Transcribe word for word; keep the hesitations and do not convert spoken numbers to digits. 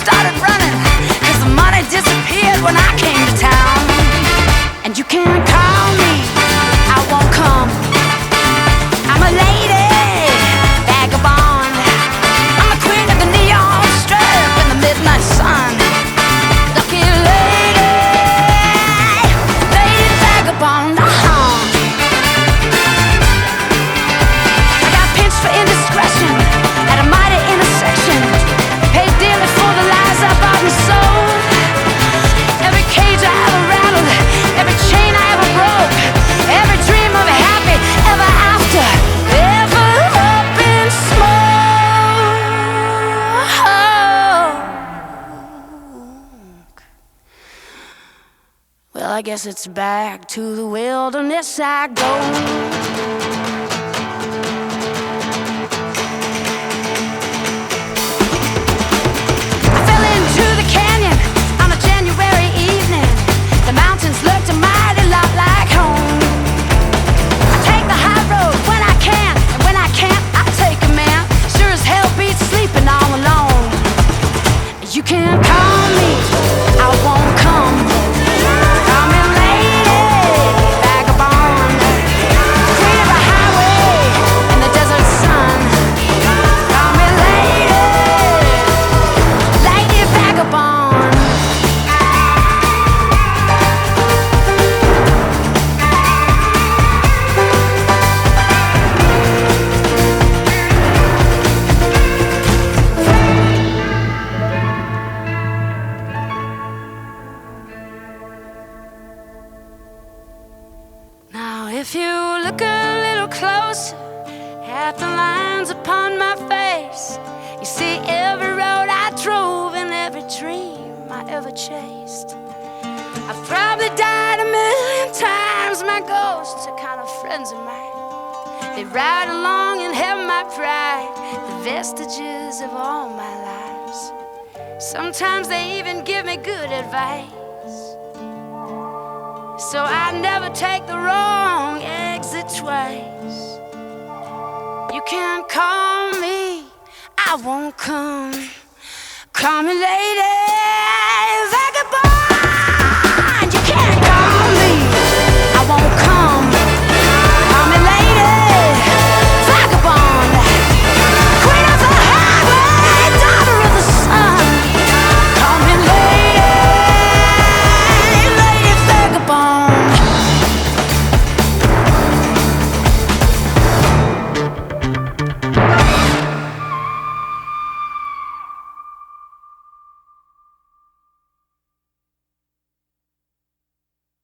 started running, 'cause the money disappeared when I came to town. And you can't call me, I won't come. I'm a lady, vagabond. I'm the queen of the neon strip in the midnight sun. Lucky lady, lady vagabond. Uh-huh. I got pinched for indiscretion at a mighty intersection. Paid dearly for the lies I bought and sold. Every cage I ever rattled, every chain I ever broke, every dream of a happy ever after, ever up in smoke. Well, I guess it's back to the wilderness I go. I fell into the canyon on a January evening. The mountains looked a mighty lot like home. I take the high road when I can, and when I can't, I take a man. Sure as hell beats sleeping all alone. You can't call me, I won't come. Call me lady, vagabond, queen of a highway in the desert sun. Call me lady, lady vagabond. Now if you look a little closer at the lines upon my face, you see every road I drove and every dream I ever chased. I've probably died a million times. My ghosts are kind of friends of mine. They ride along and have my pride, the vestiges of all my lives. Sometimes they even give me good advice, so I never take the wrong exit twice. You can't call me, I won't come. Call me lady,